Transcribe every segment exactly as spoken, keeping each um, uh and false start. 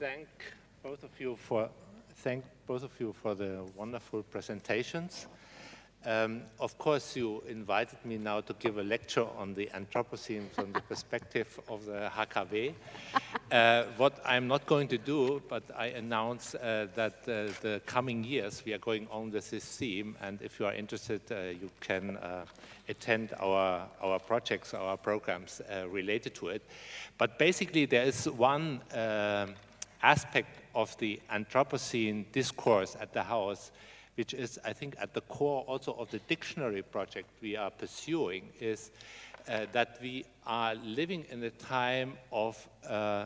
thank both of you for thank both of you for the wonderful presentations. Um, of course, you invited me now to give a lecture on the Anthropocene from the perspective of the H K W. Uh, what I'm not going to do, but I announce uh, that uh, the coming years we are going on with this theme, and if you are interested, uh, you can uh, attend our, our projects, our programs uh, related to it. But basically, there is one uh, aspect of the Anthropocene discourse at the House which is, I think, at the core also of the dictionary project we are pursuing, is uh, that we are living in a time of uh,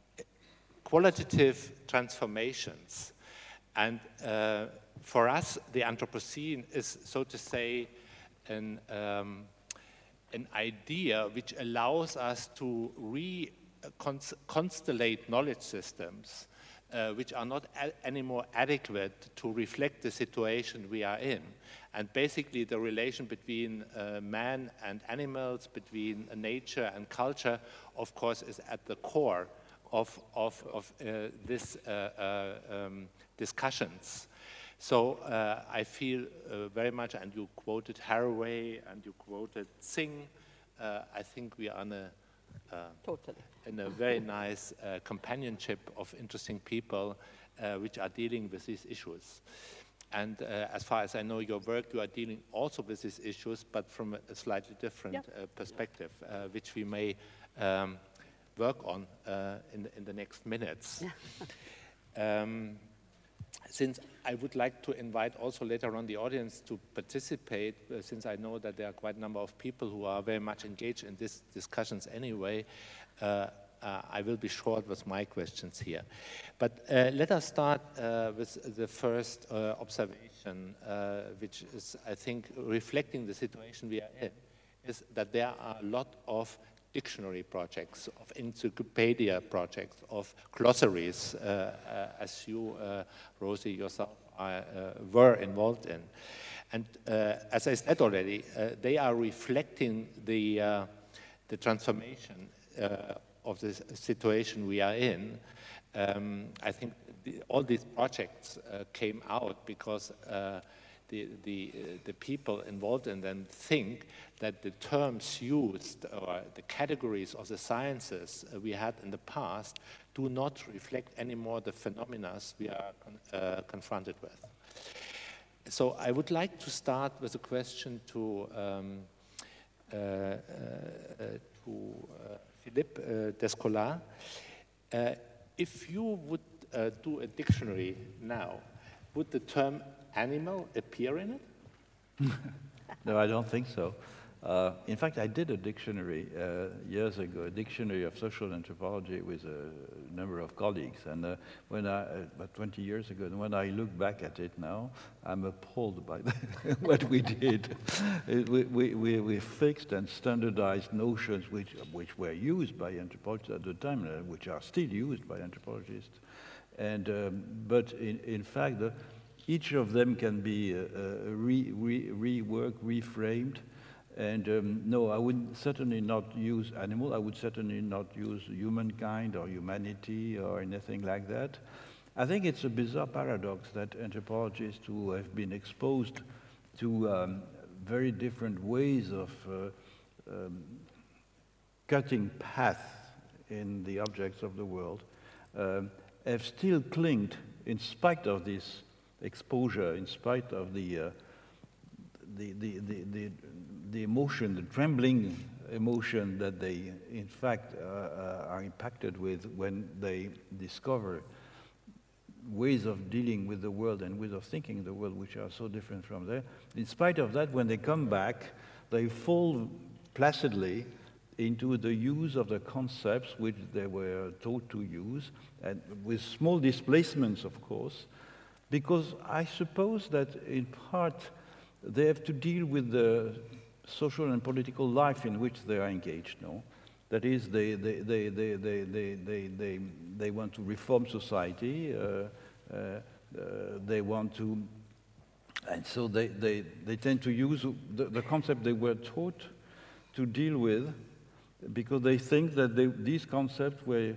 qualitative transformations. And uh, for us, the Anthropocene is, so to say, an, um, an idea which allows us to re-constellate knowledge systems Uh, which are not anymore adequate to reflect the situation we are in. And basically the relation between uh, man and animals, between uh, nature and culture, of course, is at the core of, of, of uh, this uh, uh, um, discussions. So uh, I feel uh, very much, and you quoted Haraway and you quoted Singh, uh, I think we are on a Uh, totally. in a very nice uh, companionship of interesting people uh, which are dealing with these issues. And uh, as far as I know your work, you are dealing also with these issues, but from a slightly different yep. uh, perspective, uh, which we may um, work on uh, in, the, in the next minutes. um, Since I would like to invite also later on the audience to participate, uh, since I know that there are quite a number of people who are very much engaged in these discussions anyway, uh, uh, I will be short with my questions here. But uh, let us start uh, with the first uh, observation, uh, which is, I think, reflecting the situation we are in, is that there are a lot of dictionary projects, of encyclopedia projects, of glossaries, uh, uh, as you, uh, Rosie, yourself are, uh, were involved in. And uh, as I said already, uh, they are reflecting the, uh, the transformation uh, of the situation we are in. Um, I think the, all these projects uh, came out because uh, The, the, uh, the people involved in them think that the terms used or the categories of the sciences uh, we had in the past do not reflect anymore the phenomena we are con uh, confronted with. So I would like to start with a question to, um, uh, uh, to uh, Philippe uh, Descola. Uh, if you would uh, do a dictionary now, would the term animal appear in it? No, I don't think so. Uh, in fact, I did a dictionary uh, years ago, a dictionary of social anthropology with a number of colleagues, and uh, when I, uh, about twenty years ago, and when I look back at it now, I'm appalled by the what we did. It, we, we, we fixed and standardized notions which, which were used by anthropologists at the time, uh, which are still used by anthropologists, and um, but in, in fact, the, each of them can be uh, uh, re, re, reworked, reframed, and um, no, I would certainly not use animal. I would certainly not use humankind or humanity or anything like that. I think it's a bizarre paradox that anthropologists who have been exposed to um, very different ways of uh, um, cutting path in the objects of the world um, have still clinged, in spite of this exposure, in spite of the, uh, the, the, the, the, the emotion, the trembling emotion that they, in fact, uh, uh, are impacted with when they discover ways of dealing with the world and ways of thinking the world which are so different from there. In spite of that, when they come back, they fall placidly into the use of the concepts which they were taught to use, and with small displacements, of course, because I suppose that in part they have to deal with the social and political life in which they are engaged, no? That is, they, they, they, they, they, they, they, they, they want to reform society, uh, uh, uh, they want to, and so they, they, they tend to use the, the concept they were taught to deal with, because they think that they, these concepts were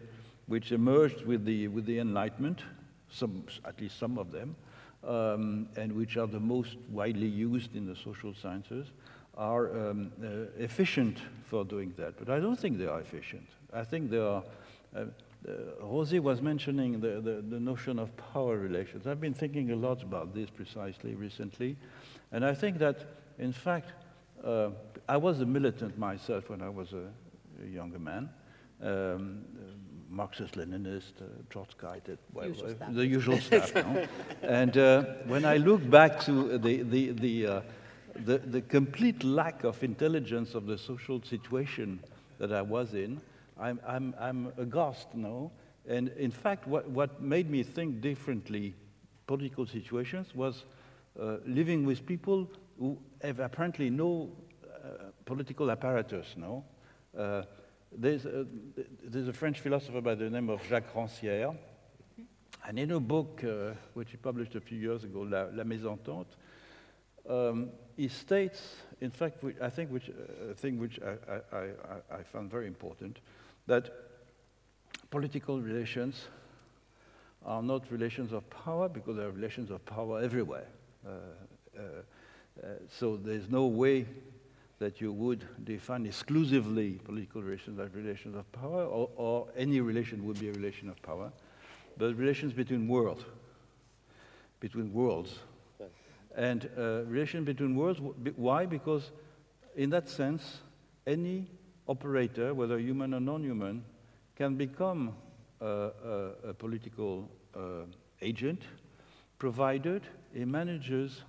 which emerged with the, with the Enlightenment, some, at least some of them, um, and which are the most widely used in the social sciences, are um, uh, efficient for doing that. But I don't think they are efficient. I think they are, uh, uh, Rosie was mentioning the, the, the notion of power relations. I've been thinking a lot about this precisely recently, and I think that, in fact, uh, I was a militant myself when I was a, a younger man, um, Marxist-Leninist, uh, Trotskyite, well, usual uh, stuff. the usual stuff. No? And uh, when I look back to the, the, the, uh, the, the complete lack of intelligence of the social situation that I was in, I'm, I'm, I'm aghast, no? And in fact, what, what made me think differently political situations was uh, living with people who have apparently no uh, political apparatus, no? Uh, There's a, there's a French philosopher by the name of Jacques Rancière, and in a book uh, which he published a few years ago, La, La Mésentente, um, he states, in fact, I think which, uh, a thing which I, I, I, I found very important, that political relations are not relations of power because they are relations of power everywhere. Uh, uh, uh, so there's no way that you would define exclusively political relations as relations of power, or, or any relation would be a relation of power, but relations between worlds, between worlds. And uh, relation between worlds, why? Because in that sense, any operator, whether human or non-human, can become uh, a, a political uh, agent, provided he manages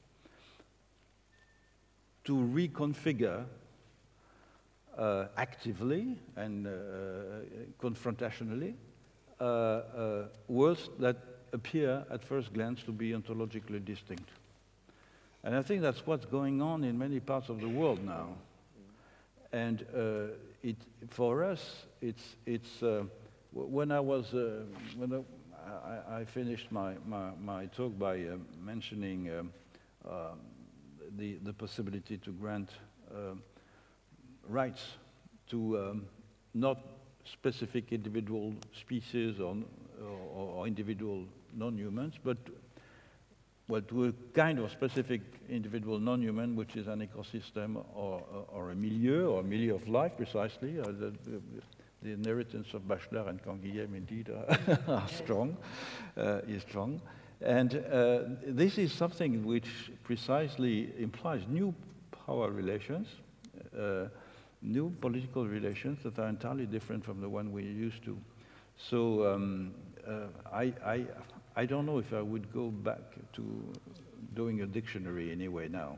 to reconfigure uh, actively and uh, confrontationally uh, uh, worlds that appear at first glance to be ontologically distinct. And I think that's what's going on in many parts of the world now. And uh, it, for us, it's, it's uh, when I was, uh, when I, I finished my, my, my talk by uh, mentioning um, um, The, the possibility to grant uh, rights to um, not specific individual species or, or, or individual non-humans, but well, to a kind of specific individual non-human, which is an ecosystem or, or a milieu, or a milieu of life, precisely. Uh, the, the, the inheritance of Bachelard and Canguilhem, indeed, are, are strong, uh, is strong. And uh, this is something which precisely implies new power relations, uh, new political relations that are entirely different from the one we're used to. So um, uh, I, I, I don't know if I would go back to doing a dictionary anyway now.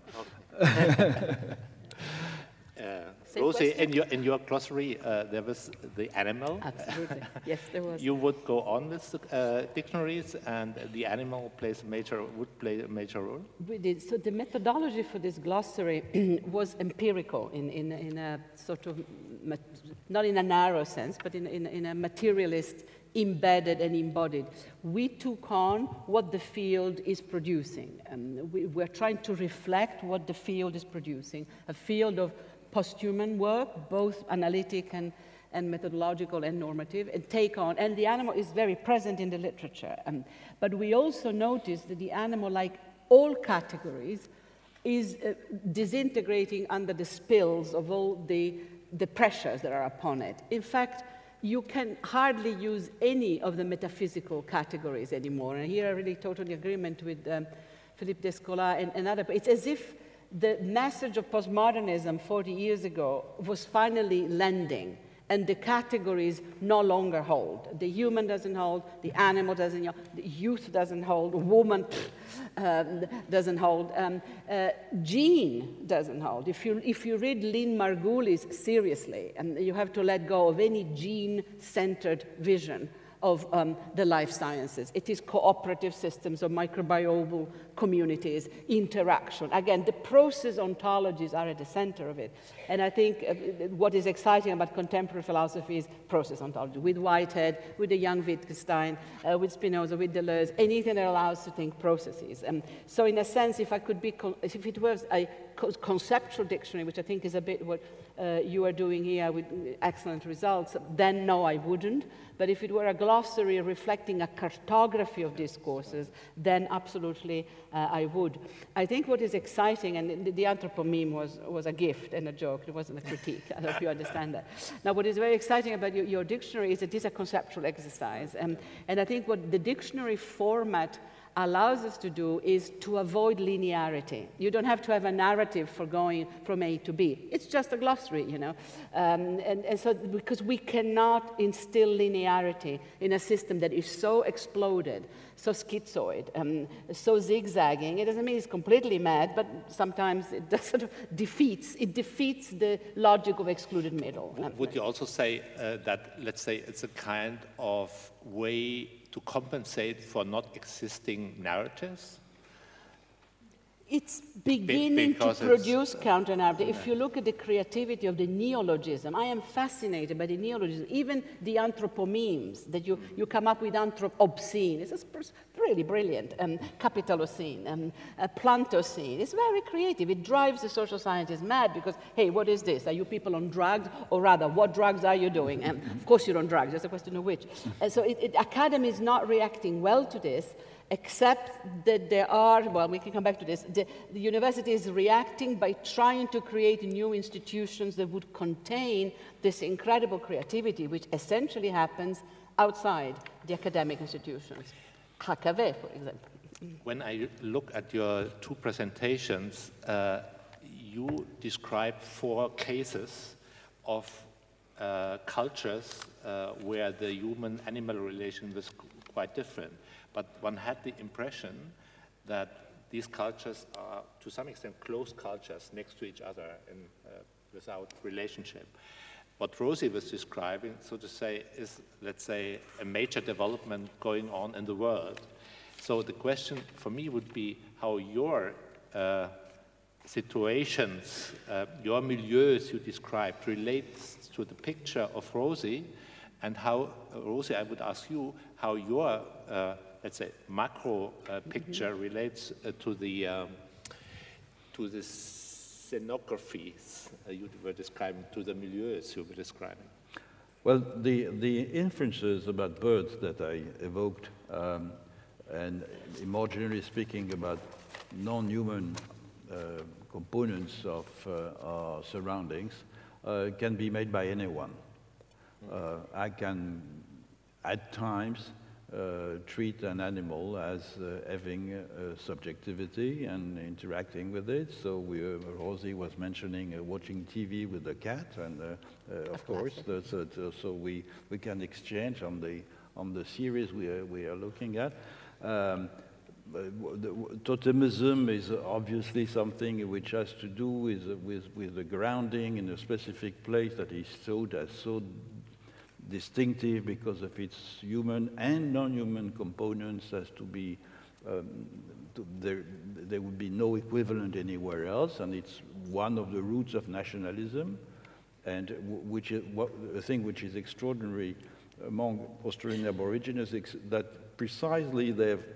Uh, Rosie, in your, in your glossary, uh, there was the animal. Absolutely. Yes, there was. You would go on with uh, dictionaries, and the animal plays a major, would play a major role? We did. So the methodology for this glossary was empirical in, in, in a sort of, not in a narrow sense, but in, in, in a materialist, embedded and embodied. We took on what the field is producing. Um, we, we're trying to reflect what the field is producing, a field of post-human work, both analytic and, and methodological and normative, and take on, and the animal is very present in the literature. Um, but we also noticed that the animal, like all categories, is uh, disintegrating under the spills of all the, the pressures that are upon it. In fact, you can hardly use any of the metaphysical categories anymore. And here I really totally agreement with um, Philippe Descola and, and other. It's as if the message of postmodernism forty years ago was finally landing, and the categories no longer hold. The human doesn't hold, the animal doesn't hold, the youth doesn't hold, woman um, doesn't hold, um, uh, gene doesn't hold. If you, if you read Lynn Margulis seriously, and you have to let go of any gene-centered vision of um, the life sciences. It is cooperative systems of microbial communities, interaction. Again, the process ontologies are at the center of it. And I think uh, what is exciting about contemporary philosophy is process ontology, with Whitehead, with the young Wittgenstein, uh, with Spinoza, with Deleuze, anything that allows us to think processes. Um, so in a sense, if I could be, if it was a conceptual dictionary, which I think is a bit what uh, you are doing here with excellent results, then no, I wouldn't. But if it were a glossary reflecting a cartography of discourses, then absolutely uh, I would. I think what is exciting, and the, the anthropomeme was, was a gift and a joke, it wasn't a critique, I hope you understand that. Now, what is very exciting about your, your dictionary is it is a conceptual exercise. Um, and I think what the dictionary format allows us to do is to avoid linearity. You don't have to have a narrative for going from A to B. It's just a glossary, you know. Um, and, and so, because we cannot instill linearity in a system that is so exploded, so schizoid, um, so zigzagging. It doesn't mean it's completely mad, but sometimes it does sort of defeats, it defeats the logic of excluded middle. W would you also say uh, that, let's say, it's a kind of way to compensate for not existing narratives? It's beginning Be to produce counter-narrative. If you look at the creativity of the neologism, I am fascinated by the neologism, even the anthropomemes, that you, you come up with anthrop obscene. It's really brilliant. Um, capitalocene, um, uh, plantocene. It's very creative. It drives the social scientists mad because, hey, what is this? Are you people on drugs? Or rather, what drugs are you doing? Um, of course you're on drugs. Just a question of which. And so it, it, academy is not reacting well to this, except that there are, well, we can come back to this, the, the university is reacting by trying to create new institutions that would contain this incredible creativity, which essentially happens outside the academic institutions. H K V, for example. When I look at your two presentations, uh, you describe four cases of uh, cultures uh, where the human-animal relation was quite different. But one had the impression that these cultures are, to some extent, close cultures next to each other and uh, without relationship. What Rosie was describing, so to say, is, let's say, a major development going on in the world. So the question for me would be how your uh, situations, uh, your milieus you described, relates to the picture of Rosie, and how, uh, Rosie, I would ask you, how your uh, let's say, macro uh, picture mm-hmm. relates uh, to the um, to the scenographies uh, you were describing, to the milieus you were describing. Well, the the inferences about birds that I evoked, um, and more generally speaking about non-human uh, components of uh, our surroundings, uh, can be made by anyone. Mm-hmm. uh, I can, at times, Uh, treat an animal as uh, having uh, subjectivity and interacting with it. So we, uh, Rosie was mentioning uh, watching T V with the cat, and uh, uh, of course, that's, uh, so we, we can exchange on the on the series we are, we are looking at. Um, the, totemism is obviously something which has to do with with with the grounding in a specific place that is so that's so distinctive because of its human and non-human components, as to be um, to, there there would be no equivalent anywhere else, and it's one of the roots of nationalism, and w which is what, a thing which is extraordinary among Australian Aborigines, that precisely they've,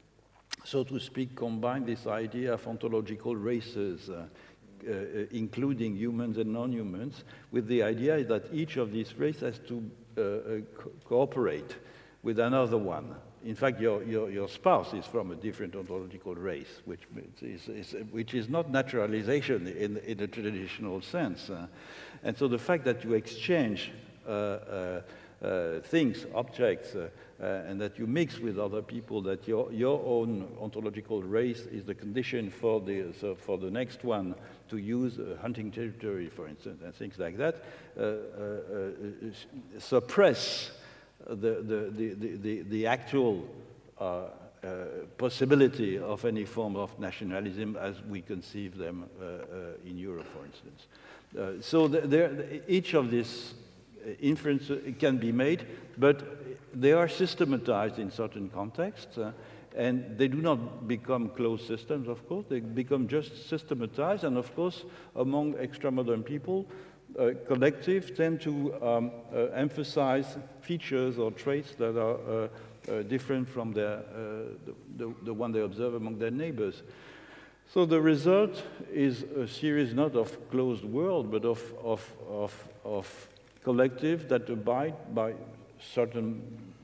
so to speak, combined this idea of ontological races, uh, Uh, including humans and non-humans, with the idea that each of these races has to uh, uh, co cooperate with another one. In fact, your, your, your spouse is from a different ontological race, which is, is, which is not naturalization in, in a traditional sense. Uh, and so the fact that you exchange uh, uh, uh, things, objects, uh, uh, and that you mix with other people, that your, your own ontological race is the condition for the, so for the next one to use a hunting territory, for instance, and things like that, uh, uh, uh, suppress the, the, the, the, the actual uh, uh, possibility of any form of nationalism as we conceive them uh, uh, in Europe, for instance. Uh, so the, there, each of these inferences can be made, but they are systematized in certain contexts, uh, and they do not become closed systems, of course. They become just systematized, and of course, among extra-modern people, uh, collectives tend to um, uh, emphasize features or traits that are uh, uh, different from their, uh, the, the, the one they observe among their neighbors. So the result is a series not of closed world, but of, of, of, of collective that abide by certain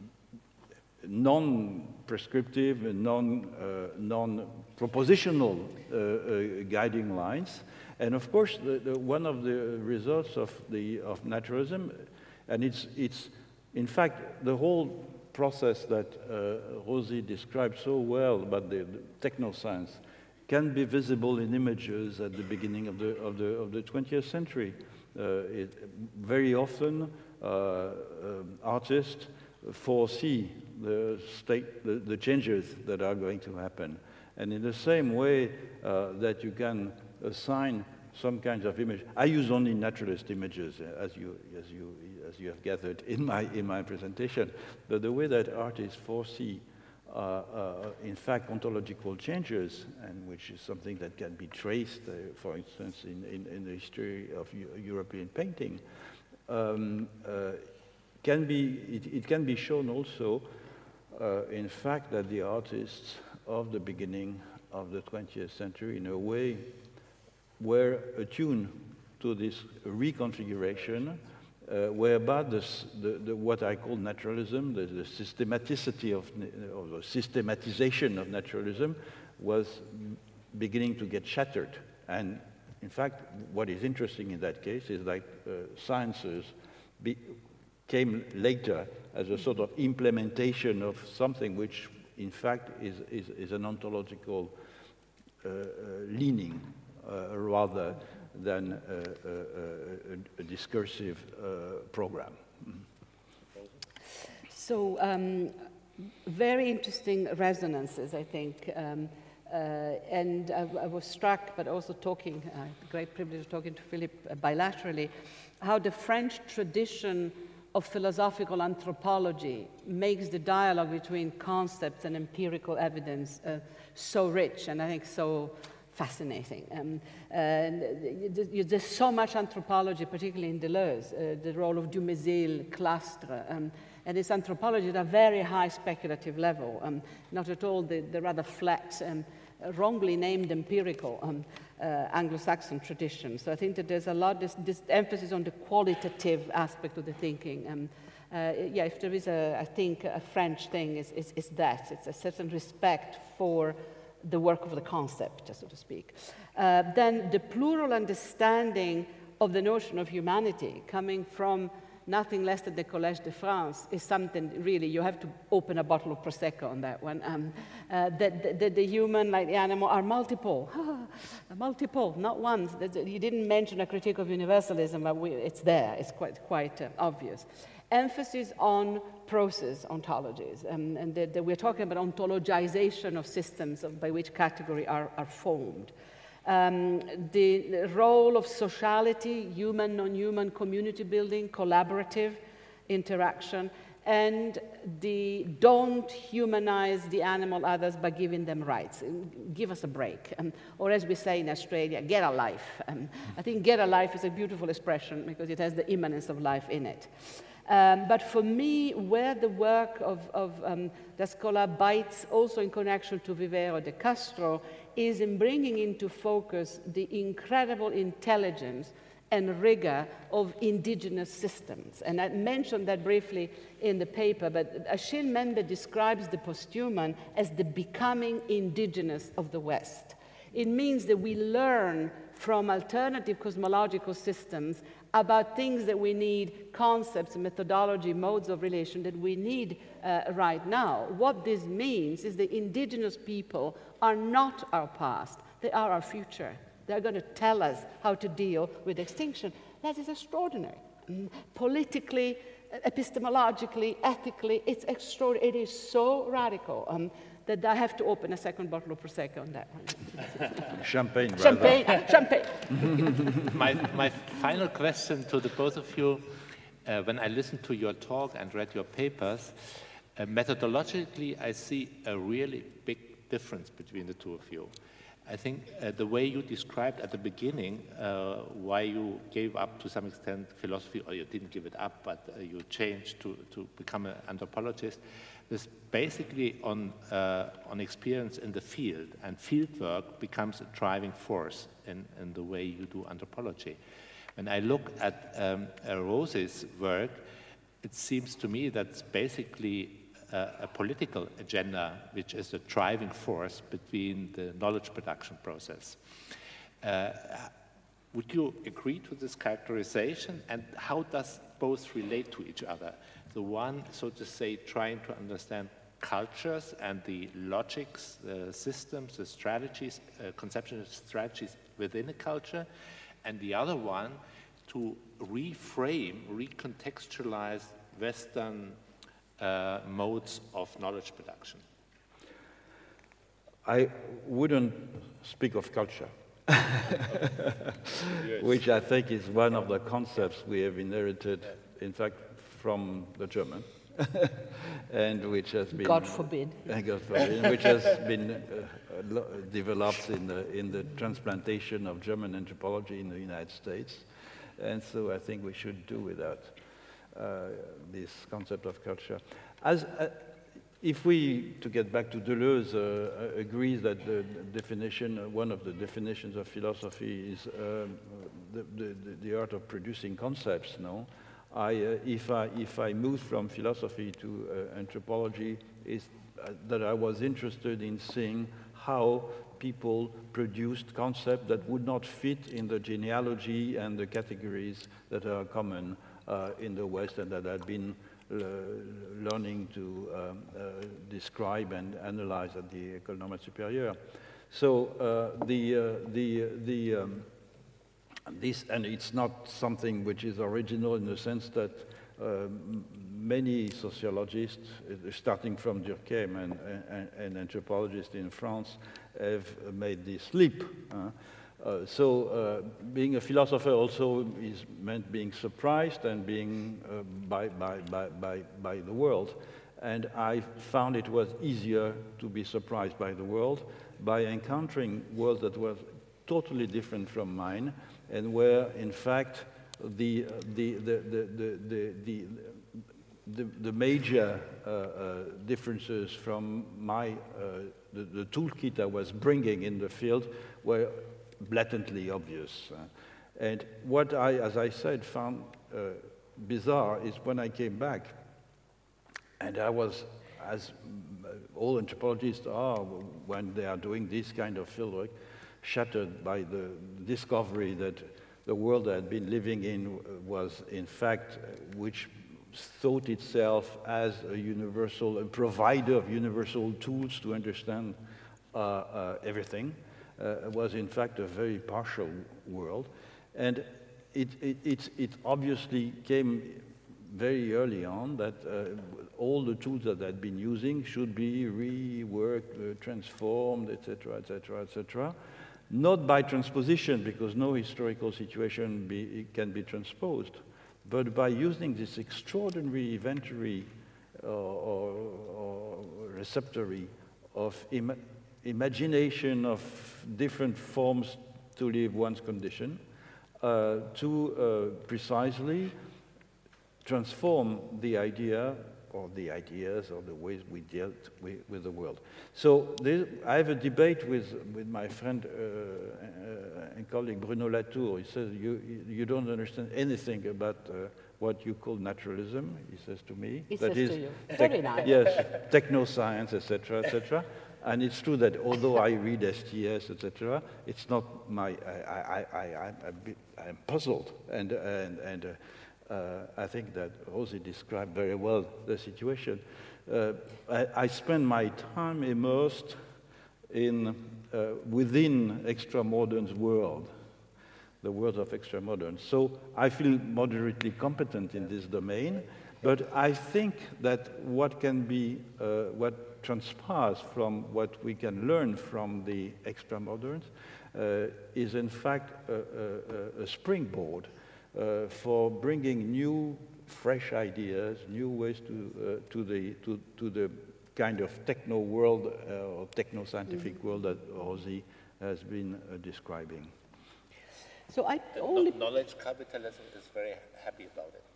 non-prescriptive and non, uh, non-propositional uh, uh, guiding lines. And of course, the, the, one of the results of, the, of naturalism, and it's, it's in fact the whole process that uh, Rosie described so well about the, the technoscience can be visible in images at the beginning of the, of the, of the twentieth century. Uh, it, very often, uh, uh, artists foresee the state, the, the changes that are going to happen. And in the same way uh, that you can assign some kinds of image, I use only naturalist images, as you, as you, as you have gathered in my, in my presentation, but the way that artists foresee Uh, uh, in fact, ontological changes, and which is something that can be traced, uh, for instance, in, in, in the history of U European painting, um, uh, can be, it, it can be shown also, uh, in fact, that the artists of the beginning of the twentieth century, in a way, were attuned to this reconfiguration, Uh, whereby this, the, the, what I call naturalism, the, the systematicity of, of the systematization of naturalism, was beginning to get shattered. And in fact, what is interesting in that case is that uh, sciences be, came later as a sort of implementation of something which, in fact, is, is, is an ontological uh, uh, leaning uh, rather than a, a, a discursive uh, program. So, um, very interesting resonances, I think. Um, uh, and I, I was struck, but also talking, uh, great privilege of talking to Philippe uh, bilaterally, how the French tradition of philosophical anthropology makes the dialogue between concepts and empirical evidence uh, so rich, and I think so fascinating. Um, uh, there's so much anthropology, particularly in Deleuze, uh, the role of Dumézil, Clastres, um, and it's anthropology at a very high speculative level, um, not at all the, the rather flat, um, wrongly named empirical um, uh, Anglo-Saxon tradition. So I think that there's a lot, this, this emphasis on the qualitative aspect of the thinking. Um, uh, yeah, if there is, a, I think, a French thing, is, is, is that. It's a certain respect for the work of the concept, so to speak. Uh, then the plural understanding of the notion of humanity coming from nothing less than the Collège de France is something really, you have to open a bottle of Prosecco on that one. Um, uh, that the, the human, like the animal, are multiple. multiple, not one. You didn't mention a critique of universalism, but we, it's there. It's quite, quite uh, obvious. Emphasis on process ontologies, um, and that we're talking about ontologization of systems of, by which category are, are formed. Um, the role of sociality, human, non-human, community building, collaborative interaction, and the don't humanize the animal others by giving them rights. Give us a break. Um, or as we say in Australia, get a life. Um, I think get a life is a beautiful expression because it has the immanence of life in it. Um, but for me, where the work of, of um, D'Ascola bites also in connection to Vivero de Castro is in bringing into focus the incredible intelligence and rigor of indigenous systems. And I mentioned that briefly in the paper, but Achille Mbembe describes the posthuman as the becoming indigenous of the West. It means that we learn from alternative cosmological systems about things that we need, concepts, methodology, modes of relation that we need uh, right now. What this means is that indigenous people are not our past, they are our future. They're going to tell us how to deal with extinction. That is extraordinary. Mm, politically, epistemologically, ethically, it's extraordinary. It is so radical um, that I have to open a second bottle of Prosecco on that one. Champagne, rather. Champagne, champagne. my, my final question to the both of you, uh, when I listened to your talk and read your papers, uh, methodologically I see a really big difference between the two of you. I think uh, the way you described at the beginning uh, why you gave up to some extent philosophy, or you didn't give it up, but uh, you changed to, to become an anthropologist, is basically on, uh, on experience in the field, and field work becomes a driving force in, in the way you do anthropology. When I look at um, uh, Rose's work, it seems to me that's basically uh, a political agenda which is the driving force between the knowledge production process. Uh, would you agree to this characterization, and how does both relate to each other? The one, so to say, trying to understand cultures and the logics, the systems, the strategies, uh, conceptual strategies within a culture, and the other one to reframe, recontextualize Western uh, modes of knowledge production. I wouldn't speak of culture, which I think is one of the concepts we have inherited, in fact, from the German, and which has been God forbid, God forbid, which has been uh, developed in the in the transplantation of German anthropology in the United States, and so I think we should do without uh, this concept of culture. As uh, if we, to get back to Deleuze, uh, agrees that the definition, uh, one of the definitions of philosophy is um, the, the the art of producing concepts, no. I, uh, if, I, if I moved from philosophy to uh, anthropology, is uh, that I was interested in seeing how people produced concepts that would not fit in the genealogy and the categories that are common uh, in the West and that had been uh, learning to um, uh, describe and analyze at the École Normale Supérieure. So uh, the, uh, the, the um, This, and it's not something which is original in the sense that uh, many sociologists, uh, starting from Durkheim and, and, and anthropologists in France, have made this leap. Uh, uh, so uh, being a philosopher also is meant being surprised and being uh, by, by, by, by, by the world. And I found it was easier to be surprised by the world by encountering worlds that were totally different from mine, and where, in fact, the the the the the the, the, the major uh, uh, differences from my uh, the, the toolkit I was bringing in the field were blatantly obvious. Uh, and what I, as I said, found uh, bizarre is when I came back, and I was, as all anthropologists are when they are doing this kind of fieldwork, shattered by the discovery that the world I had been living in was, in fact, which thought itself as a universal, a provider of universal tools to understand uh, uh, everything, uh, was in fact a very partial world. And it, it, it, it obviously came very early on that uh, all the tools that I'd been using should be reworked, uh, transformed, et cetera, et cetera, et cetera. Not by transposition, because no historical situation be, can be transposed, but by using this extraordinary inventory uh, or, or receptory of Im imagination of different forms to live one's condition, uh, to uh, precisely transform the idea or the ideas or the ways we dealt with, with the world. So there, I have a debate with, with my friend uh, uh, and colleague Bruno Latour. He says, you, you don't understand anything about uh, what you call naturalism, he says to me. He that says is to you. Very nice. Yes, technoscience, et cetera, et cetera. And it's true that although I read S T S, et cetera, it's not my, I, I, I, I'm, I'm puzzled. And, and, and uh, Uh, I think that Rosie described very well the situation. Uh, I, I spend my time immersed in, uh, within extra-modern's world, the world of extra-modern. So I feel moderately competent in this domain, but I think that what can be, uh, what transpires from what we can learn from the extra-moderns uh, is in fact a, a, a springboard Uh, for bringing new, fresh ideas, new ways to uh, to the to to the kind of techno world uh, or techno scientific mm-hmm. world that Rosie has been uh, describing. So I only... Knowledge capitalism is very happy about it.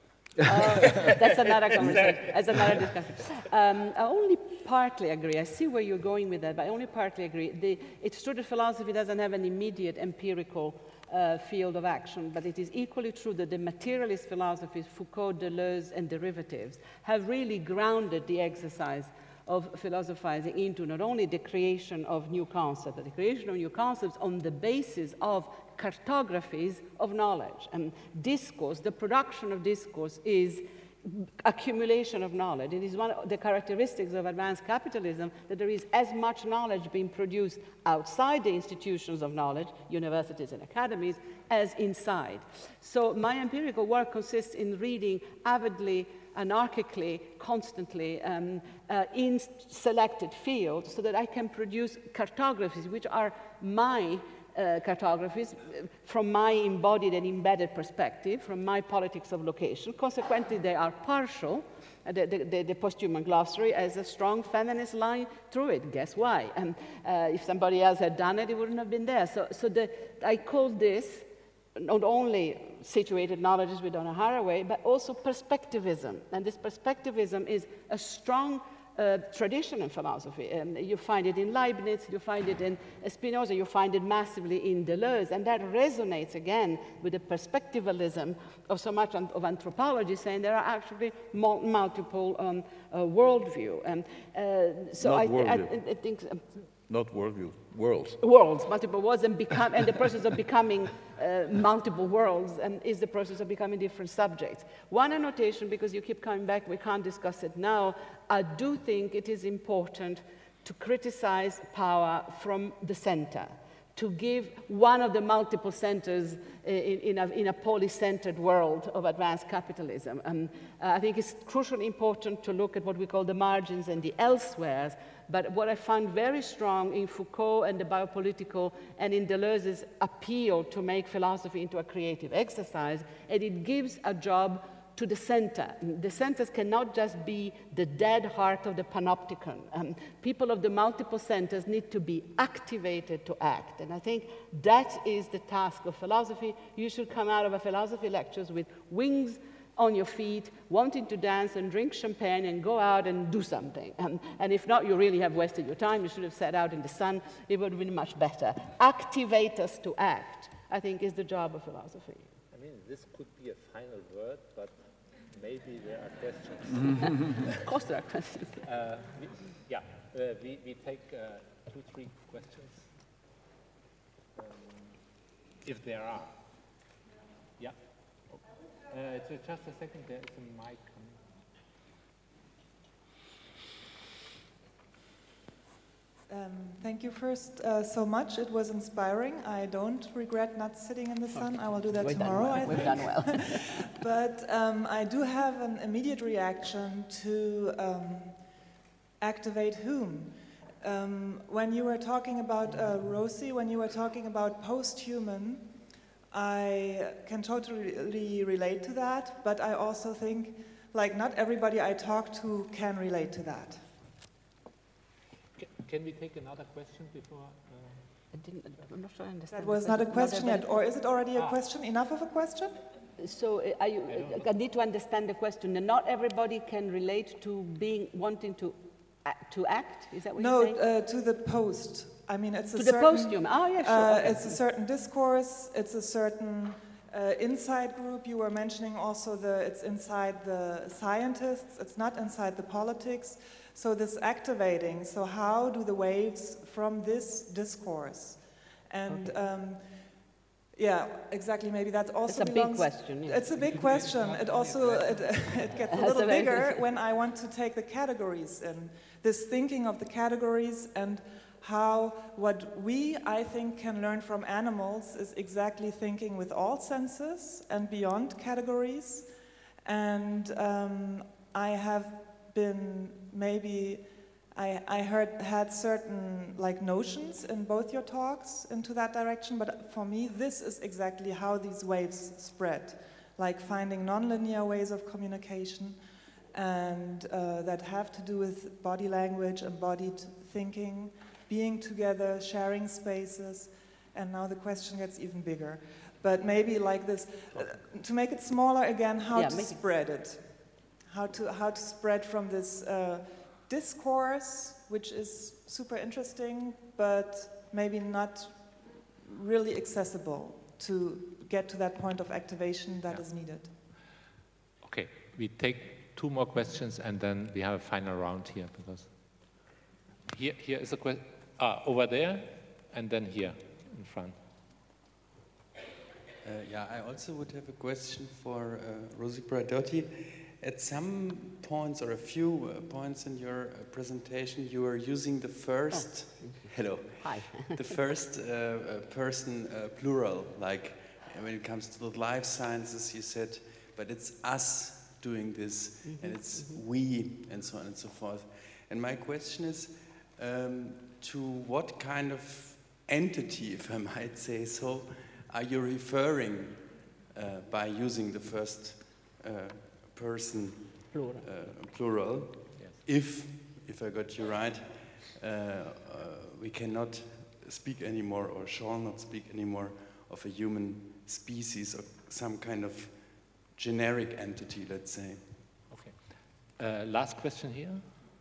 Uh, that's another conversation. That's another discussion. Um, I only partly agree. I see where you're going with that, but I only partly agree. The, it's true that philosophy doesn't have an immediate empirical uh, field of action, but it is equally true that the materialist philosophies, Foucault, Deleuze, and derivatives, have really grounded the exercise of philosophizing into not only the creation of new concepts, but the creation of new concepts on the basis of cartographies of knowledge. And discourse, the production of discourse is accumulation of knowledge. It is one of the characteristics of advanced capitalism that there is as much knowledge being produced outside the institutions of knowledge, universities and academies, as inside. So my empirical work consists in reading avidly, anarchically, constantly, um, uh, in selected fields so that I can produce cartographies which are my uh, cartographies from my embodied and embedded perspective, from my politics of location. Consequently, they are partial. Uh, the, the, the post-human glossary has a strong feminist line through it. Guess why? And uh, if somebody else had done it, it wouldn't have been there. So, so the, I call this not only situated knowledge with Donna Haraway, but also perspectivism. And this perspectivism is a strong uh, tradition in philosophy. Um, you find it in Leibniz, you find it in Spinoza, you find it massively in Deleuze, and that resonates again with the perspectivalism of so much of anthropology, saying there are actually mul multiple um, uh, worldview. And uh, so I, I, I think. Um, Not worldview, worlds. Worlds, multiple worlds, and, become, and the process of becoming uh, multiple worlds and is the process of becoming different subjects. One annotation, because you keep coming back, we can't discuss it now, I do think it is important to criticize power from the center, to give one of the multiple centers in, in a, in a poly-centered world of advanced capitalism. And uh, I think it's crucially important to look at what we call the margins and the elsewheres. But what I find very strong in Foucault and the biopolitical and in Deleuze's appeal to make philosophy into a creative exercise, and it gives a job to the center. The centers cannot just be the dead heart of the panopticon. Um, people of the multiple centers need to be activated to act. And I think that is the task of philosophy. You should come out of a philosophy lectures with wings on your feet, wanting to dance and drink champagne and go out and do something. Um, and if not, you really have wasted your time. You should have sat out in the sun. It would have been much better. Activate us to act, I think, is the job of philosophy. I mean, this could be a final word, but maybe there are questions. Of course there are questions. Uh, we, yeah, uh, we, we take uh, two, three questions, um, if there are. Yeah. Uh, just a second, there is a mic coming. Um, thank you first uh, so much. It was inspiring. I don't regret not sitting in the sun. Okay. I will do that We've tomorrow, well. I We've think. done well. But um, I do have an immediate reaction to um, activate whom. Um, when you were talking about, uh, Rosie, when you were talking about post-human, I can totally relate to that, but I also think, like, not everybody I talk to can relate to that. Can we take another question before? Uh... I didn't, I'm not sure I understand. That was not a question yet, or is it already a ah. question? Enough of a question? So uh, I, I, I need to understand the question. And not everybody can relate to being, wanting to, uh, to act? Is that what no, you're saying? No, uh, to the post. I mean, it's a to certain... the post-human. Oh, yeah, sure. Uh, okay. It's a certain discourse, it's a certain uh, inside group. You were mentioning also the, it's inside the scientists, it's not inside the politics. So this activating, so how do the waves from this discourse? And okay. um, yeah, exactly, maybe that also It's a belongs, big question. Yeah. It's a big question. It also, it, it gets a little bigger when I want to take the categories in. This thinking of the categories and how what we, I think, can learn from animals is exactly thinking with all senses and beyond categories. And um, I have been maybe, I, I heard, had certain like notions in both your talks into that direction, but for me, this is exactly how these waves spread, like finding nonlinear ways of communication and uh, that have to do with body language, embodied thinking, being together, sharing spaces, and now the question gets even bigger. But maybe like this, uh, to make it smaller again, how yeah, to spread it. it. How to, how to spread from this uh, discourse, which is super interesting, but maybe not really accessible to get to that point of activation that yeah. is needed. Okay, we take two more questions and then we have a final round here, because here, here is a question, ah, over there and then here in front. Uh, yeah, I also would have a question for uh, Rosi Braidotti. At some points or a few uh, points in your uh, presentation, you are using the first, oh. hello, hi, the first uh, uh, person uh, plural, like when it comes to the life sciences, you said, but it's us doing this, mm-hmm. and it's mm-hmm. we, and so on and so forth. And my question is, um, to what kind of entity, if I might say so, are you referring uh, by using the first uh, person plural? Uh, plural? Yes. If, if I got you right, uh, uh, we cannot speak anymore, or shall not speak anymore, of a human species or some kind of generic entity, let's say. Okay. Uh, last question here.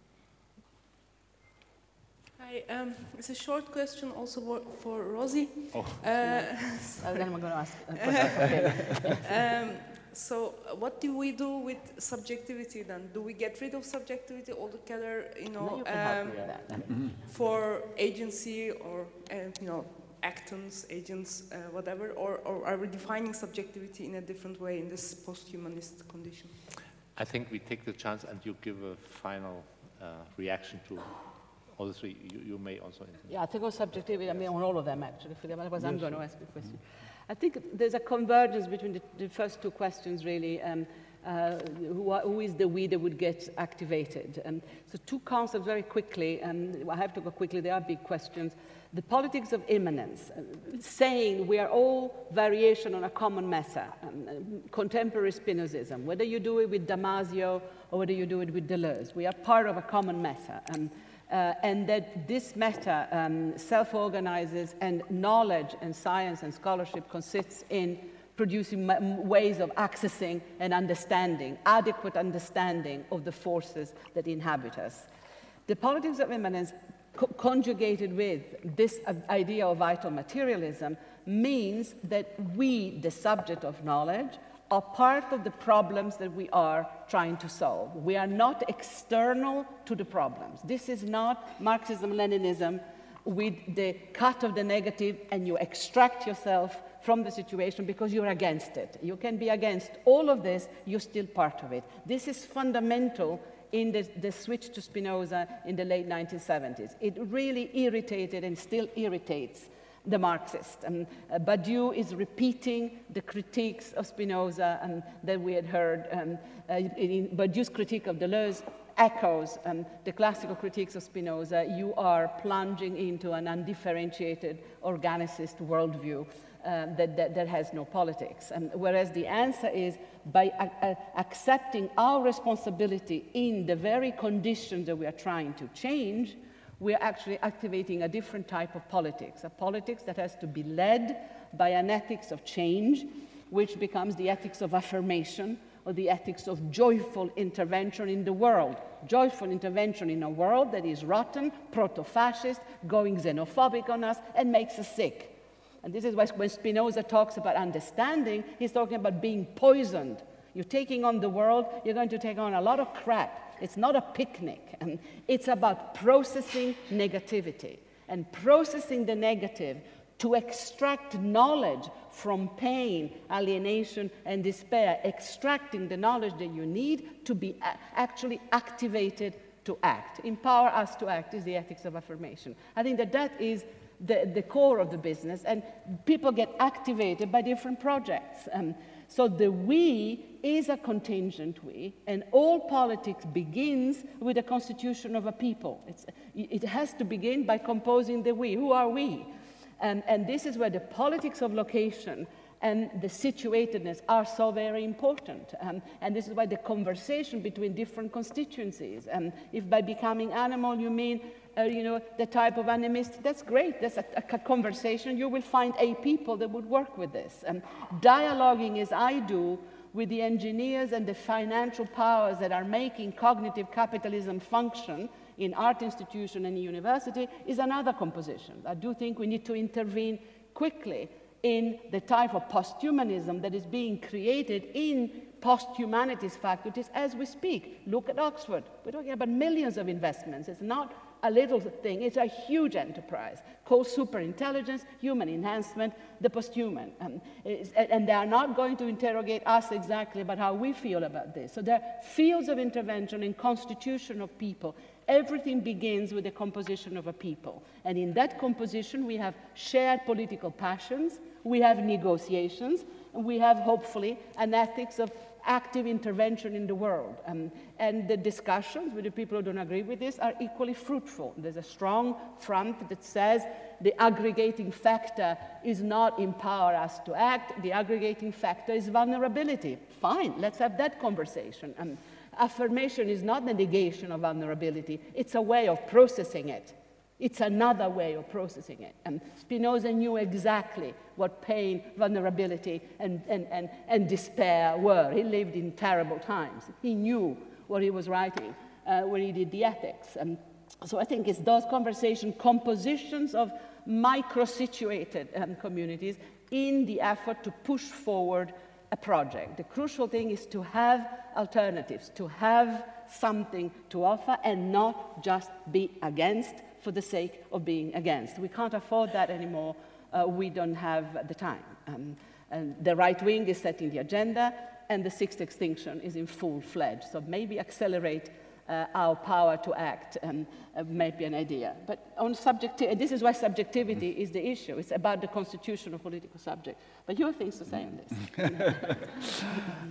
Hi, um, it's a short question also for, for Rosi. Oh. Uh, oh, then I'm going to ask a question. um, so, what do we do with subjectivity then? Do we get rid of subjectivity altogether? You know, no, you um, mm-hmm. for agency or uh, you know, actants, agents, uh, whatever, or, or are we defining subjectivity in a different way in this post-humanist condition? I think we take the chance and you give a final uh, reaction to all the three. You, you may also. Yeah, I think on subjectivity, I mean on all of them actually, otherwise I'm going to ask a question. I think there's a convergence between the, the first two questions really. Um, Uh, who, are, who is the we that would get activated? Um, so two concepts very quickly, and I have to go quickly, they are big questions. The politics of immanence, uh, saying we are all variation on a common meta, um, contemporary Spinozism, whether you do it with Damasio or whether you do it with Deleuze, we are part of a common meta. Um, uh, and that this meta um, self-organizes, and knowledge and science and scholarship consists in producing ways of accessing and understanding, adequate understanding of the forces that inhabit us. The politics of immanence, co conjugated with this idea of vital materialism, means that we, the subject of knowledge, are part of the problems that we are trying to solve. We are not external to the problems. This is not Marxism-Leninism with the cut of the negative and you extract yourself from the situation because you're against it. You can be against all of this, you're still part of it. This is fundamental in the, the switch to Spinoza in the late nineteen seventies. It really irritated and still irritates the Marxists. Um, uh, Badiou is repeating the critiques of Spinoza um, that we had heard. Um, uh, in Badiou's critique of Deleuze echoes um, the classical critiques of Spinoza. You are plunging into an undifferentiated organicist worldview. Um, that, that, that has no politics. Um, whereas the answer is by uh, accepting our responsibility in the very conditions that we are trying to change, we are actually activating a different type of politics, a politics that has to be led by an ethics of change, which becomes the ethics of affirmation, or the ethics of joyful intervention in the world. Joyful intervention in a world that is rotten, proto-fascist, going xenophobic on us, and makes us sick. And this is why when Spinoza talks about understanding, he's talking about being poisoned. You're taking on the world, you're going to take on a lot of crap. It's not a picnic. And it's about processing negativity and processing the negative to extract knowledge from pain, alienation, and despair, extracting the knowledge that you need to be actually activated to act. Empower us to act is the ethics of affirmation. I think that that is The, the core of the business, and people get activated by different projects. Um, so the we is a contingent we, and all politics begins with the constitution of a people. It's, it has to begin by composing the we. Who are we? And, and this is where the politics of location and the situatedness are so very important. Um, and this is why the conversation between different constituencies, um, if by becoming animal you mean uh, you know, the type of animist, that's great. That's a, a conversation. You will find a people that would work with this. And dialoguing as I do with the engineers and the financial powers that are making cognitive capitalism function in art institution and university is another composition. I do think we need to intervene quickly in the type of posthumanism that is being created in post-humanities faculties as we speak. Look at Oxford. We're talking about millions of investments. It's not a little thing. It's a huge enterprise called superintelligence, human enhancement, the posthuman. Um, and they are not going to interrogate us exactly about how we feel about this. So there are fields of intervention in constitution of people. Everything begins with the composition of a people. And in that composition, we have shared political passions, we have negotiations, and we have, hopefully, an ethics of active intervention in the world. Um, and the discussions with the people who don't agree with this are equally fruitful. There's a strong front that says the aggregating factor is not empower us to act, the aggregating factor is vulnerability. Fine, let's have that conversation. Um, affirmation is not the negation of vulnerability, it's a way of processing it. It's another way of processing it. And Spinoza knew exactly what pain, vulnerability, and, and, and, and despair were. He lived in terrible times. He knew what he was writing uh, when he did the ethics. And so I think it's those conversation compositions of micro-situated um, communities in the effort to push forward a project. The crucial thing is to have alternatives, to have something to offer and not just be against for the sake of being against. We can't afford that anymore. Uh, we don't have the time. Um, and the right wing is setting the agenda, and the sixth extinction is in full-fledged. So maybe accelerate uh, our power to act um, uh, might be an idea. But on subjectivity, this is why subjectivity is the issue. It's about the constitution of political subject. But you have things to say on this.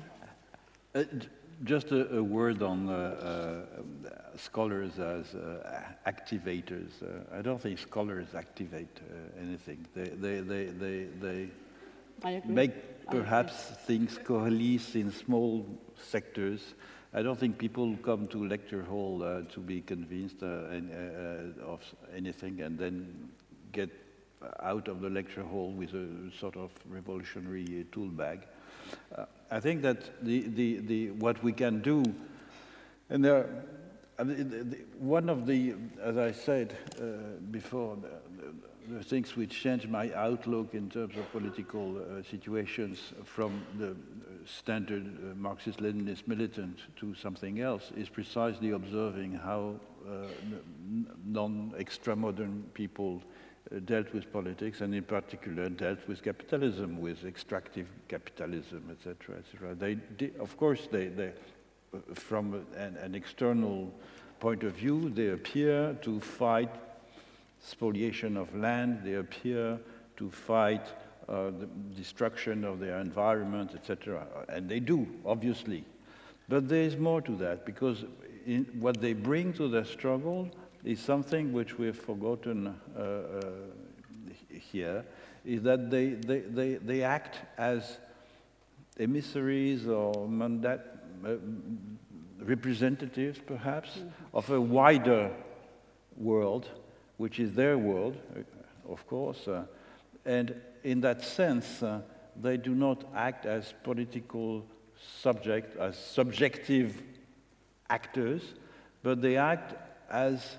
uh, Just a, a word on uh, uh, scholars as uh, activators. Uh, I don't think scholars activate uh, anything. They, they, they, they, they make perhaps things coalesce in small sectors. I don't think people come to lecture hall uh, to be convinced uh, in, uh, of anything and then get out of the lecture hall with a sort of revolutionary tool bag. Uh, I think that the, the, the, what we can do, and there, I mean, the, the, one of the, as I said uh, before, the, the things which changed my outlook in terms of political uh, situations from the standard uh, Marxist-Leninist militant to something else is precisely observing how uh, non-extra-modern people Uh, dealt with politics, and in particular dealt with capitalism, with extractive capitalism, et cetera, et cetera. They, did, of course, they, they uh, from an, an external point of view, they appear to fight spoliation of land. They appear to fight uh, the destruction of their environment, et cetera. And they do, obviously. But there is more to that, because in what they bring to the struggle is something which we have forgotten uh, uh, here, is that they, they, they, they act as emissaries or mandate, uh, representatives, perhaps, mm-hmm. of a wider world, which is their world, of course. Uh, and in that sense, uh, they do not act as political subject, as subjective actors, but they act as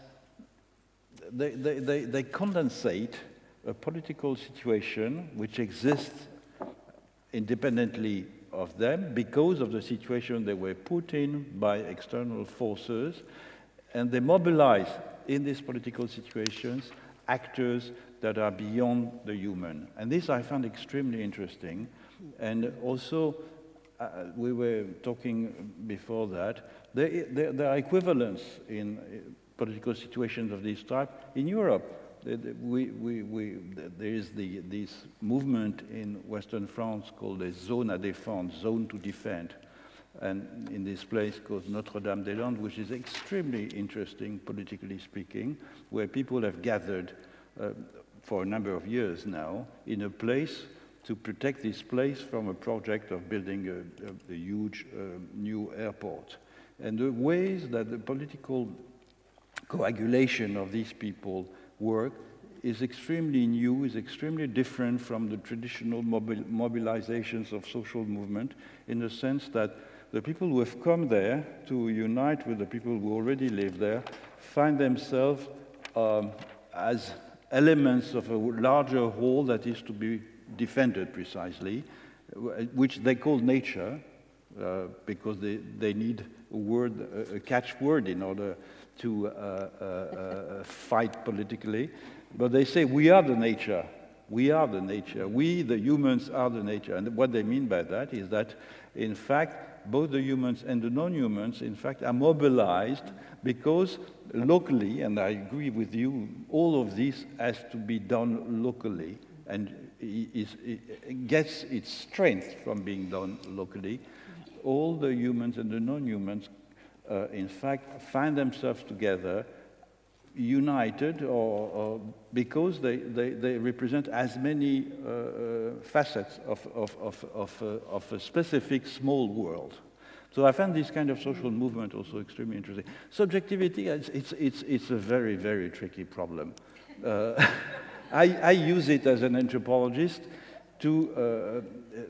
They, they, they, they condensate a political situation which exists independently of them because of the situation they were put in by external forces, and they mobilize in these political situations actors that are beyond the human. And this I found extremely interesting. And also, uh, we were talking before that, there, there, there are equivalents in political situations of this type in Europe. We, we, we, there is the, this movement in Western France called the Zone à défendre, Zone to Defend, and in this place called Notre-Dame-des-Landes, which is extremely interesting, politically speaking, where people have gathered uh, for a number of years now in a place to protect this place from a project of building a, a, a huge uh, new airport. And the ways that the political coagulation of these people work is extremely new, is extremely different from the traditional mobil mobilizations of social movement, in the sense that the people who have come there to unite with the people who already live there find themselves um, as elements of a larger whole that is to be defended precisely, which they call nature, uh, because they, they need a word, a catchword in order to uh, uh, uh, fight politically. But they say, we are the nature. We are the nature. We, the humans, are the nature. And what they mean by that is that, in fact, both the humans and the non-humans, in fact, are mobilized because locally, and I agree with you, all of this has to be done locally and is, it gets its strength from being done locally. All the humans and the non-humans, uh, in fact, find themselves together, united, or, or because they, they, they represent as many uh, uh, facets of, of, of, of, uh, of a specific small world. So I find this kind of social movement also extremely interesting. Subjectivity, it's, it's, it's, it's a very, very tricky problem. Uh, I, I use it as an anthropologist to uh,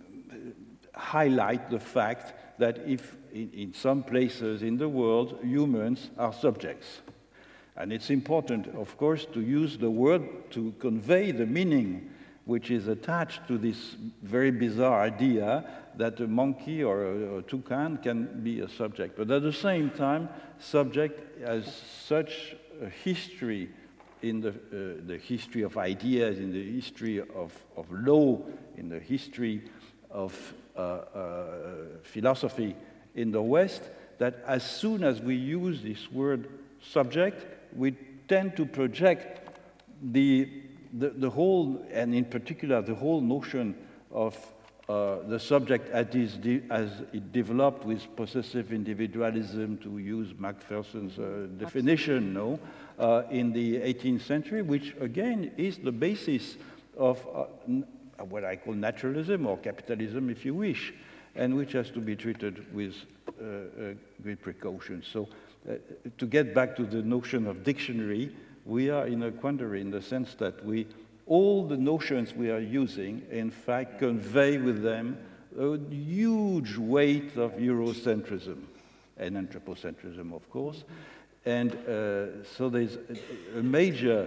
highlight the fact that if in, in some places in the world, humans are subjects. And it's important, of course, to use the word to convey the meaning which is attached to this very bizarre idea that a monkey or a, a toucan can be a subject. But at the same time, subject has such a history in the, uh, the history of ideas, in the history of, of law, in the history of uh, uh, philosophy in the West, that as soon as we use this word subject, we tend to project the, the, the whole, and in particular the whole notion of uh, the subject as, is as it developed with possessive individualism, to use Macpherson's uh, definition, no, uh, in the eighteenth century, which again is the basis of uh, what I call naturalism, or capitalism if you wish, and which has to be treated with uh, uh, great precaution. So uh, to get back to the notion of dictionary, we are in a quandary in the sense that we, all the notions we are using, in fact, convey with them a huge weight of Eurocentrism and anthropocentrism, of course. And uh, so there's a major,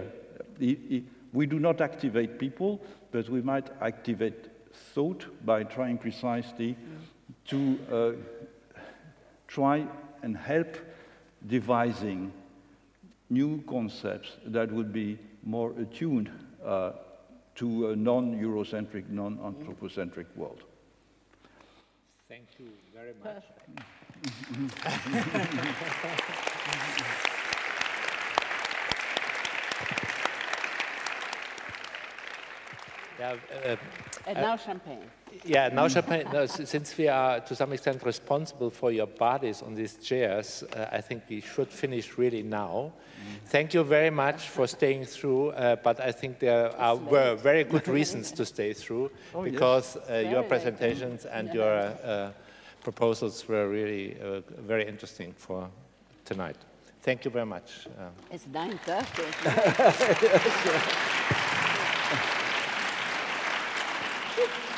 we do not activate people, but we might activate thought by trying precisely to uh, try and help devising new concepts that would be more attuned uh, to a non-Eurocentric, non-anthropocentric world. Thank you very much. Yeah, uh, and now uh, champagne. Yeah, now champagne. No, since we are to some extent responsible for your bodies on these chairs, uh, I think we should finish really now. Mm. Thank you very much for staying through, uh, but I think there are, were very good reasons to stay through, oh, because yes. uh, your presentations and yeah. your uh, proposals were really uh, very interesting for tonight. Thank you very much. Uh, it's nine thirty. Yes,